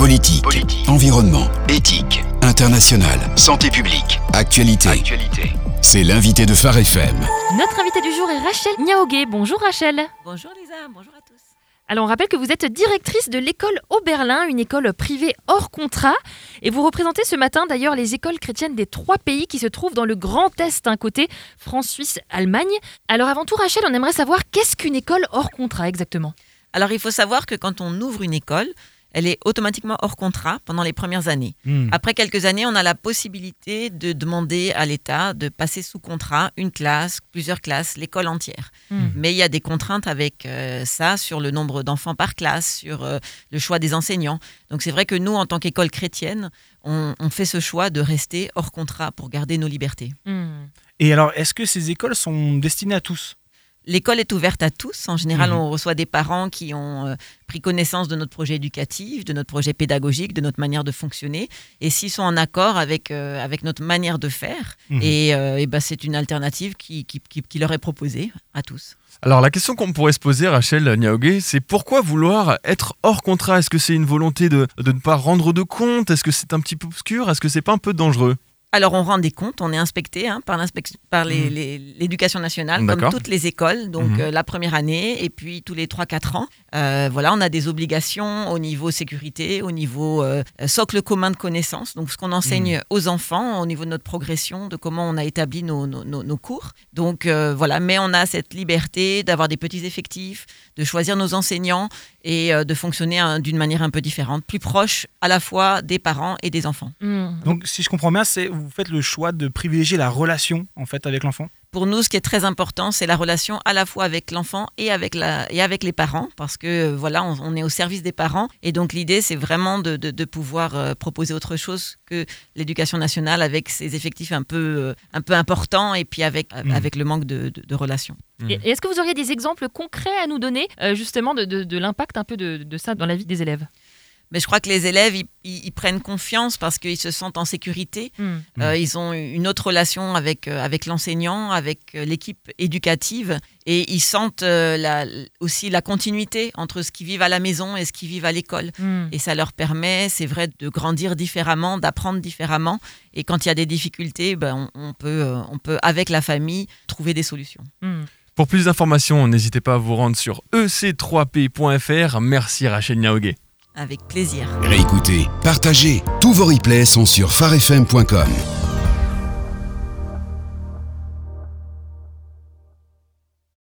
Politique, environnement, éthique, international, santé publique, actualité. C'est l'invité de Phare FM. Notre invitée du jour est Rachel Niaogué. Bonjour Rachel. Bonjour Lisa, bonjour à tous. Alors on rappelle que vous êtes directrice de l'école Oberlin, une école privée hors contrat. Et vous représentez ce matin d'ailleurs les écoles chrétiennes des 3 pays qui se trouvent dans le Grand Est, un côté France, Suisse, Allemagne. Alors avant tout Rachel, on aimerait savoir qu'est-ce qu'une école hors contrat exactement ? Alors il faut savoir que quand on ouvre une école, elle est automatiquement hors contrat pendant les premières années. Après quelques années, on a la possibilité de demander à l'État de passer sous contrat une classe, plusieurs classes, l'école entière. Mais il y a des contraintes avec ça, sur le nombre d'enfants par classe, sur le choix des enseignants. Donc c'est vrai que nous, en tant qu'école chrétienne, on fait ce choix de rester hors contrat pour garder nos libertés. Et alors, est-ce que ces écoles sont destinées à tous ? L'école est ouverte à tous. En général, on reçoit des parents qui ont pris connaissance de notre projet éducatif, de notre projet pédagogique, de notre manière de fonctionner. Et s'ils sont en accord avec notre manière de faire, c'est une alternative qui leur est proposée à tous. Alors la question qu'on pourrait se poser, Rachel Niaogué, c'est pourquoi vouloir être hors contrat ? Est-ce que c'est une volonté de ne pas rendre de compte ? Est-ce que c'est un petit peu obscur ? Est-ce que c'est pas un peu dangereux ? Alors, on rend des comptes, on est inspecté par l'éducation nationale, comme toutes les écoles, donc la première année, et puis tous les 3-4 ans. On a des obligations au niveau sécurité, au niveau socle commun de connaissances, donc ce qu'on enseigne aux enfants, au niveau de notre progression, de comment on a établi nos cours. Donc mais on a cette liberté d'avoir des petits effectifs, de choisir nos enseignants et de fonctionner d'une manière un peu différente, plus proche à la fois des parents et des enfants. Donc, si je comprends bien, vous faites le choix de privilégier la relation en fait avec l'enfant ? Pour nous, ce qui est très important, c'est la relation à la fois avec l'enfant et avec les parents, parce que on est au service des parents. Et donc l'idée, c'est vraiment de pouvoir proposer autre chose que l'éducation nationale avec ses effectifs un peu importants et puis avec le manque de relations. Et est-ce que vous auriez des exemples concrets à nous donner justement de l'impact un peu de ça dans la vie des élèves ? Mais je crois que les élèves, ils prennent confiance parce qu'ils se sentent en sécurité. Ils ont une autre relation avec l'enseignant, avec l'équipe éducative. Et ils sentent aussi la continuité entre ce qu'ils vivent à la maison et ce qu'ils vivent à l'école. Et ça leur permet, c'est vrai, de grandir différemment, d'apprendre différemment. Et quand il y a des difficultés, on peut, avec la famille, trouver des solutions. Pour plus d'informations, n'hésitez pas à vous rendre sur ec3p.fr. Merci Rachel Niaogué. Avec plaisir. Réécoutez, partagez. Tous vos replays sont sur pharefm.com.